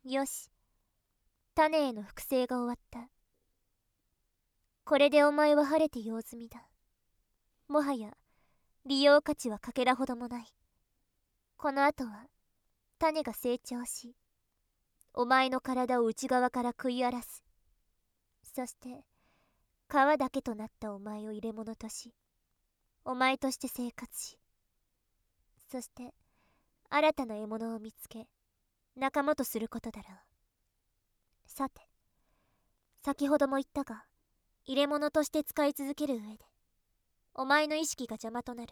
よし、種への複製が終わった。これでお前は晴れて用済みだ。もはや利用価値はかけらほどもない。この後は種が成長し、お前の体を内側から食い荒らす。そして皮だけとなったお前を入れ物とし、お前として生活し、そして新たな獲物を見つけ仲間とすることだろう。さて、先ほども言ったが、入れ物として使い続ける上でお前の意識が邪魔となる。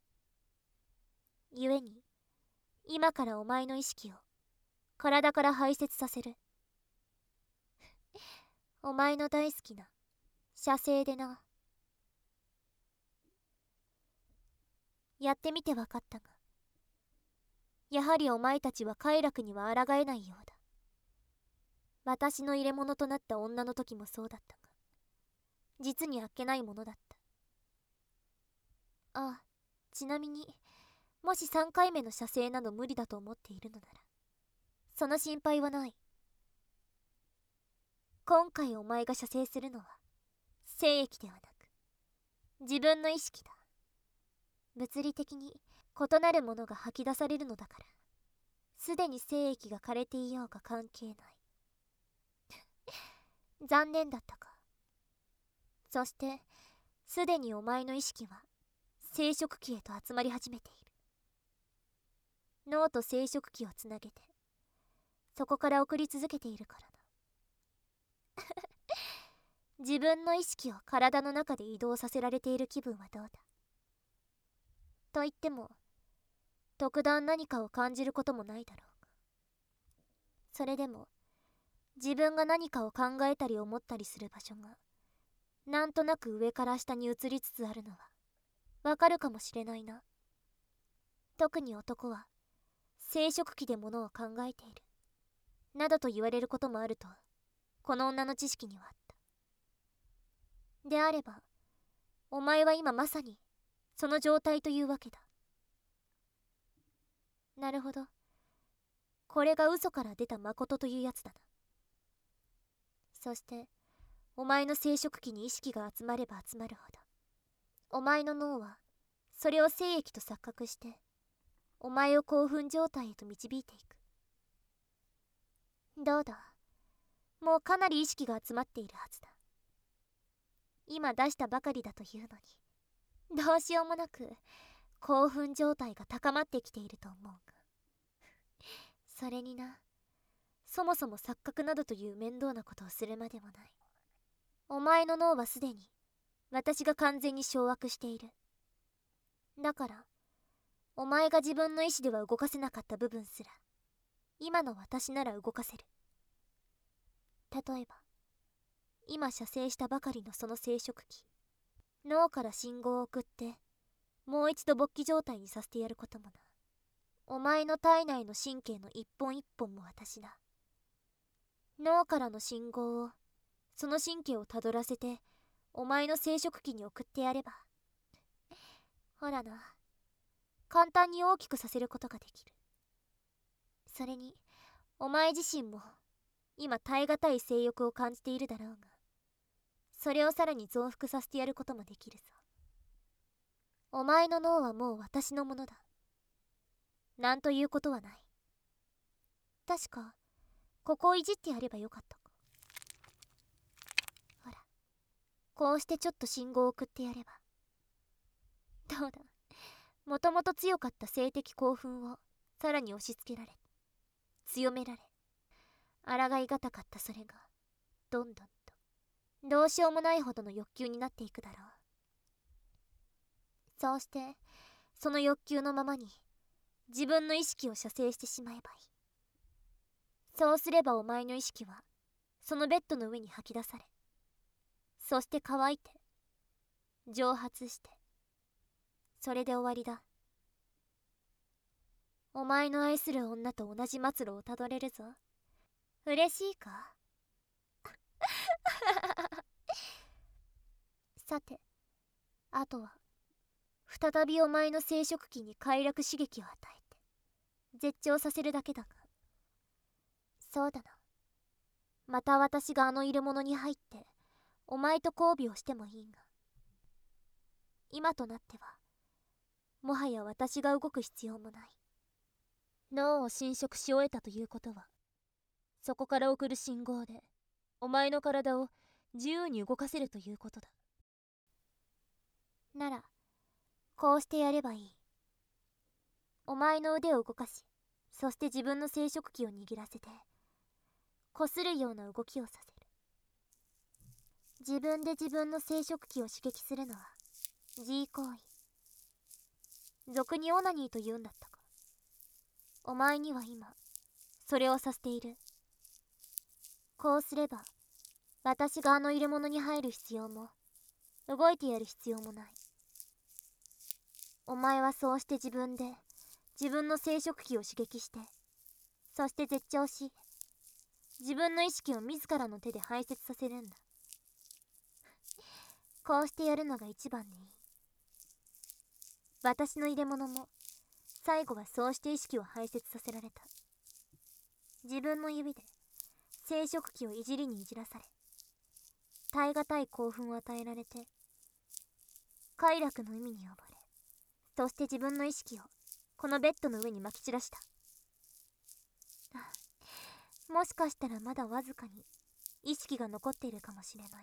故に今からお前の意識を体から排泄させる。お前の大好きな射精でな。やってみて分かったが、やはりお前たちは快楽には抗えないようだ。私の入れ物となった女の時もそうだったが、実にあっけないものだった。あ、ちなみにもし3回目の射精など無理だと思っているのなら、その心配はない。今回お前が射精するのは精液ではなく自分の意識だ。物理的に異なるものが吐き出されるのだから、すでに精液が枯れていようが関係ない。残念だったか。そしてすでにお前の意識は生殖器へと集まり始めている。脳と生殖器をつなげてそこから送り続けているからな。自分の意識を体の中で移動させられている気分はどうだ。と言っても特段何かを感じることもないだろうが、それでも自分が何かを考えたり思ったりする場所がなんとなく上から下に移りつつあるのはわかるかもしれないな。特に男は生殖器でものを考えているなどと言われることもあるとこの女の知識にはあった。であればお前は今まさにその状態というわけだ。なるほど、これが嘘から出た誠というやつだな。そしてお前の生殖器に意識が集まれば集まるほど、お前の脳はそれを精液と錯覚してお前を興奮状態へと導いていく。どうだ、もうかなり意識が集まっているはずだ。今出したばかりだというのに、どうしようもなく興奮状態が高まってきていると思うが、それにな、そもそも錯覚などという面倒なことをするまでもない。お前の脳はすでに私が完全に掌握している。だからお前が自分の意志では動かせなかった部分すら今の私なら動かせる。例えば今射精したばかりのその生殖器、脳から信号を送ってもう一度勃起状態にさせてやることもな。お前の体内の神経の一本一本も私だ。脳からの信号をその神経をたどらせてお前の生殖器に送ってやれば、ほらな、簡単に大きくさせることができる。それにお前自身も今耐え難い性欲を感じているだろうが、それをさらに増幅させてやることもできるぞ。お前の脳はもう私のものだ。なんということはない。確かここをいじってやればよかったか。ほら、こうしてちょっと信号を送ってやれば、どうだ、もともと強かった性的興奮をさらに押し付けられ、強められ、抗いがたかったそれがどんどんとどうしようもないほどの欲求になっていくだろう。そうしてその欲求のままに自分の意識を射精してしまえばいい。そうすればお前の意識はそのベッドの上に吐き出され、そして乾いて蒸発して、それで終わりだ。お前の愛する女と同じ末路をたどれるぞ。嬉しいか？さて、あとは再びお前の生殖器に快楽刺激を与えて絶頂させるだけだが、 そうだな。また私があの入れ物に入ってお前と交尾をしてもいいが、今となってはもはや私が動く必要もない。脳を侵食し終えたということは、そこから送る信号でお前の体を自由に動かせるということだ。ならこうしてやればいい。お前の腕を動かし、そして自分の生殖器を握らせて擦るような動きをさせる。自分で自分の生殖器を刺激するのは G 行為、俗にオナニーと言うんだったか。お前には今それをさせている。こうすれば私があの入れ物に入る必要も動いてやる必要もない。お前はそうして自分で自分の生殖器を刺激して、そして絶頂し、自分の意識を自らの手で排泄させるんだ。こうしてやるのが一番でいい。私の入れ物も最後はそうして意識を排泄させられた。自分の指で生殖器をいじりにいじらされ、耐え難い興奮を与えられて、快楽の海に溺れ、そして自分の意識をこのベッドの上に撒き散らした。もしかしたらまだわずかに意識が残っているかもしれないな。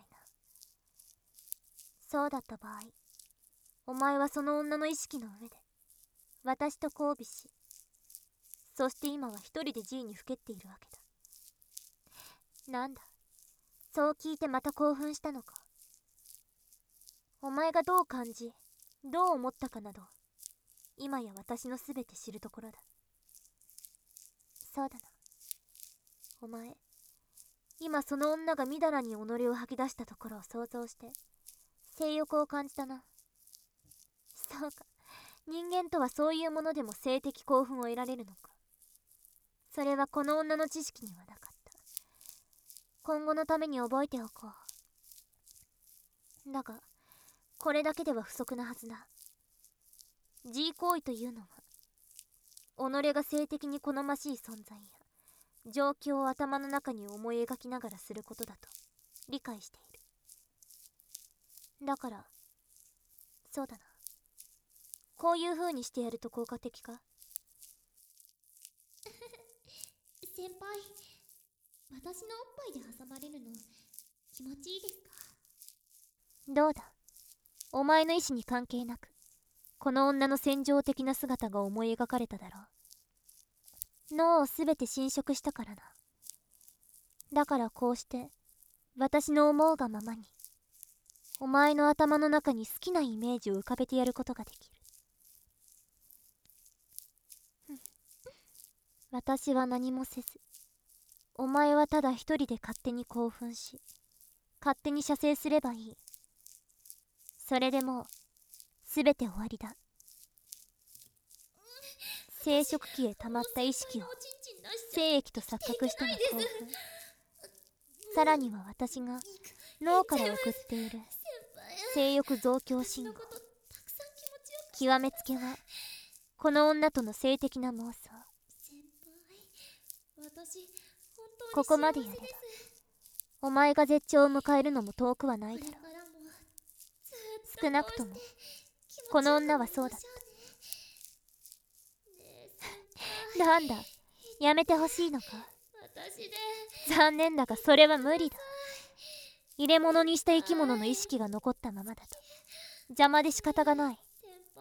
そうだった場合、お前はその女の意識の上で私と交尾し、そして今は一人で G にふけっているわけだ。なんだ、そう聞いてまた興奮したのか。お前がどう感じ、どう思ったかなど、今や私のすべて知るところだ。そうだな。お前、今その女がみだらに己を吐き出したところを想像して性欲を感じたな。そうか、人間とはそういうものでも性的興奮を得られるのか。それはこの女の知識にはなかった。今後のために覚えておこう。だがこれだけでは不足なはずだ。 G 行為というのは己が性的に好ましい存在や状況を頭の中に思い描きながらすることだと理解している。だからそうだな、こういう風にしてやると効果的か。 先輩、私のおっぱいで挟まれるの気持ちいいですか？ どうだ、お前の意思に関係なくこの女の戦場的な姿が思い描かれただろう。脳をすべて侵食したからな。だからこうして私の思うがままにお前の頭の中に好きなイメージを浮かべてやることができる。私は何もせず、お前はただ一人で勝手に興奮し、勝手に射精すればいい。それでもうすべて終わりだ。生殖器へ溜まった意識を精液と錯覚しての興奮、さらには私が脳から送っている性欲増強信号。極めつけはこの女との性的な妄想。ここまでやればお前が絶頂を迎えるのも遠くはないだろう。少なくともこの女はそうだった。なんだ、やめてほしいのか。残念だがそれは無理だ。入れ物にした生き物の意識が残ったままだと邪魔で仕方がない。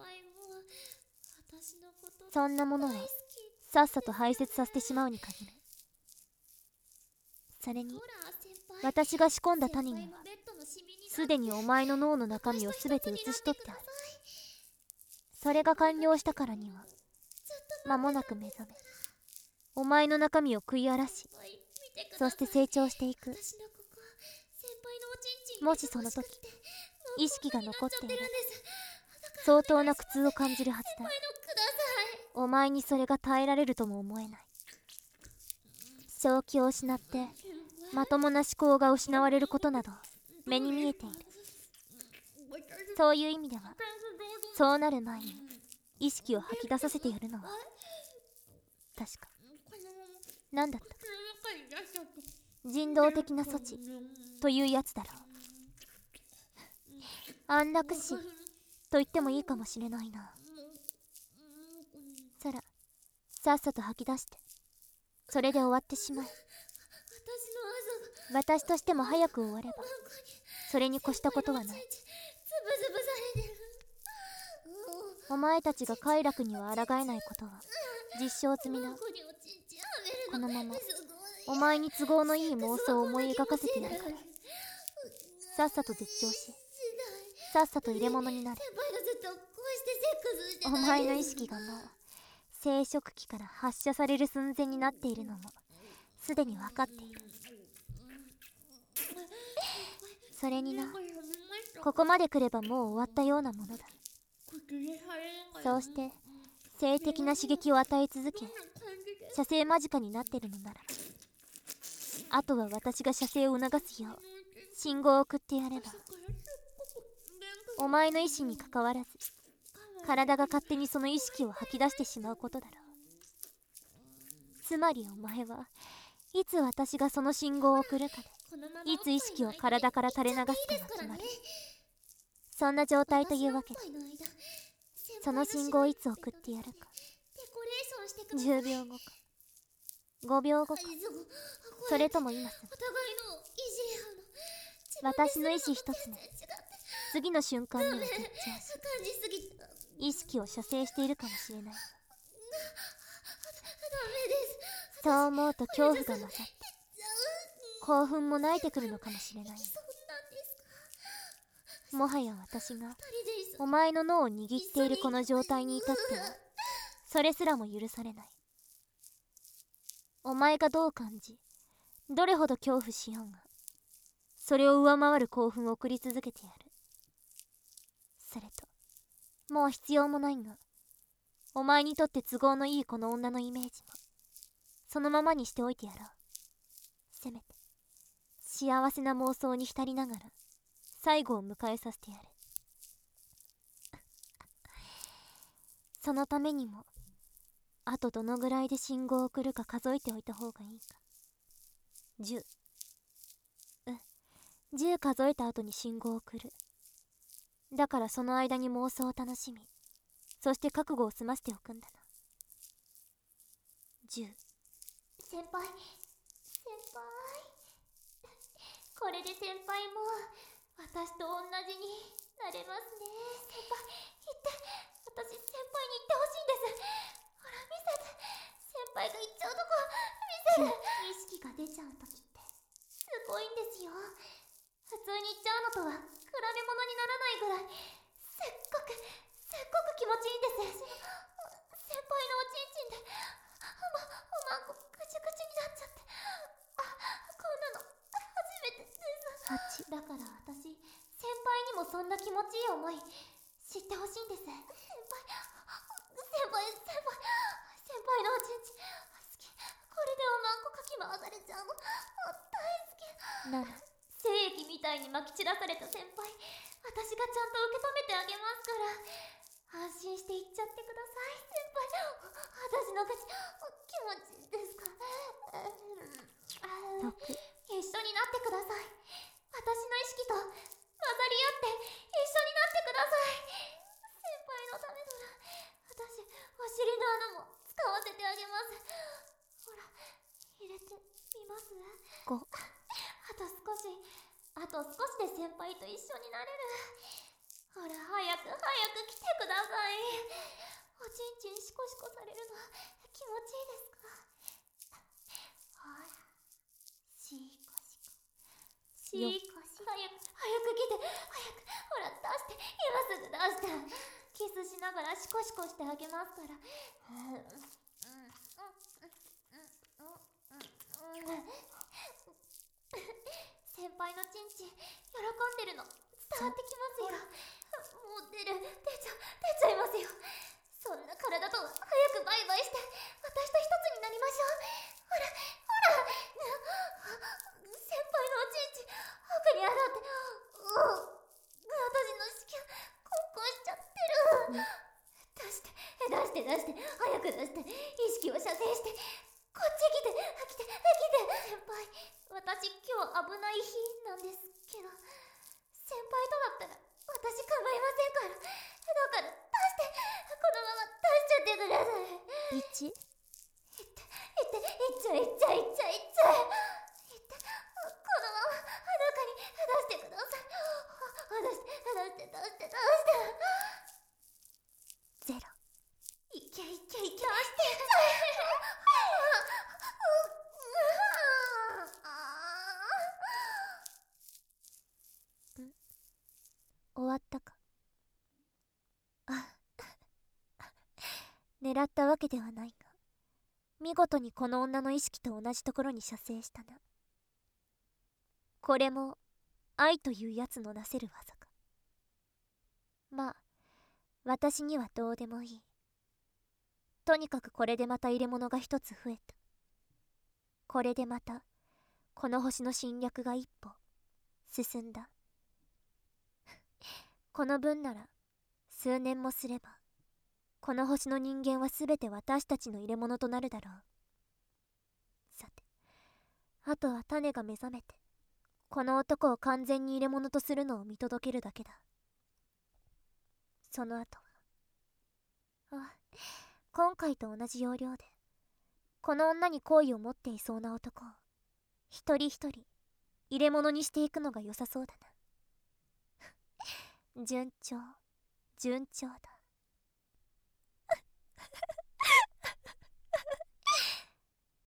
そんなものはさっさと排泄させてしまうに限る。それに私が仕込んだ種にはすでにお前の脳の中身を全て写し取ってある。それが完了したからには間もなく目覚め、お前の中身を食い荒らし、そして成長していく。もしその時意識が残っていれば相当な苦痛を感じるはずだ。お前にそれが耐えられるとも思えない。正気を失ってまともな思考が失われることなど目に見えている。そういう意味ではそうなる前に意識を吐き出させてやるのは確か何だったか。 人道的な措置というやつだろう。安楽死と言ってもいいかもしれないな。さら、さっさと吐き出して、それで終わってしまえ。私としても早く終われば、それに越したことはない。お前たちが快楽には抗えないことは実証済みだ。このままお前に都合のいい妄想を思い描かせてやるから、さっさと絶頂し、さっさと入れ物になる。お前の意識がもう生殖器から発射される寸前になっているのもすでに分かっている。それにな、ここまで来ればもう終わったようなものだ。そうして性的な刺激を与え続け、射精間近になってるのなら、あとは私が射精を促すよう信号を送ってやれば、お前の意思にかかわらず体が勝手にその意識を吐き出してしまうことだろう。つまりお前はいつ私がその信号を送るかで、いつ意識を体から垂れ流すかが決まる。そんな状態というわけで、その信号をいつ送ってやるか、10秒後か5秒後か、それとも今すぐ。私の意志一つで次の瞬間には絶頂し、意識を射精しているかもしれない。そう思うと恐怖が勝って興奮も泣いてくるのかもしれない。もはや私がお前の脳を握っているこの状態に至ってはそれすらも許されない。お前がどう感じ、どれほど恐怖しようが、それを上回る興奮を送り続けてやる。それともう必要もないが、お前にとって都合のいいこの女のイメージもそのままにしておいてやろう。せめて幸せな妄想に浸りながら最後を迎えさせてやる。そのためにもあとどのぐらいで信号を送るか数えておいた方がいいか。10。10数えた後に信号を送る。だからその間に妄想を楽しみ、そして覚悟を済ませておくんだな。10。 先輩、これで先輩も私と同じになれますね。先輩、言って、私先輩に言ってほしいんです。ほら見せて、先輩が言っちゃうとこ見せて。意識が出ちゃう時ってすごいんですよ。普通に言っちゃうのとは比べ物にならないぐらいすっごく気持ちいいんです。先輩のおちんちんでおまんこぐちゅぐちゅになっちゃって、こんなの初めてです。だから私、先輩にもそんな気持ちいい思い知ってほしいんです。先輩のおちんちん好き。これでおまんこかき回されちゃうの大好き。 なら精液みたいにまき散らされた先輩、私がちゃんと受け止めてあげますから、安心して言っちゃってください。先輩、私の口気持ちいいですか？一緒になってください。私の意識と混ざり合って一緒になってください。先輩のためなら私お尻の穴も使わせてあげます。ほら入れてみます？ 5。 あと少しで先輩と一緒になれる。ほら早く来てください。おちんちんシコシコされるの気持ちいいですか？ほらシコシコ早く来て、ほら出して、今すぐ出して。キスしながらシコシコしてあげますから。先輩のちんちん喜んでるの伝わってきますよ。もう出ちゃいますよ。そんな体とは早くバイバイして私と一つになりましょう。ほら先輩のおちんちん奥にあるって私の子宮コンコンしちゃってる。出して早く出して、意識を射精してこっち来て先輩、私今日危ない日なんですけど、先輩とだったら私構いませんから。だから出して、このまま出しちゃってください。 1。 いっちゃいっちゃいっちゃいっちゃい。このまま裸に出してください。出して 0。 いけいけいけ。出して終わったか。狙ったわけではないが、見事にこの女の意識と同じところに射精したな。これも愛というやつのなせる技か。まあ私にはどうでもいい。とにかくこれでまた入れ物が一つ増えた。これでまたこの星の侵略が一歩進んだ。この分なら数年もすればこの星の人間は全て私たちの入れ物となるだろう。さて、あとは種が目覚めてこの男を完全に入れ物とするのを見届けるだけだ。その後は、今回と同じ要領でこの女に好意を持っていそうな男を一人一人入れ物にしていくのが良さそうだな。順調だ。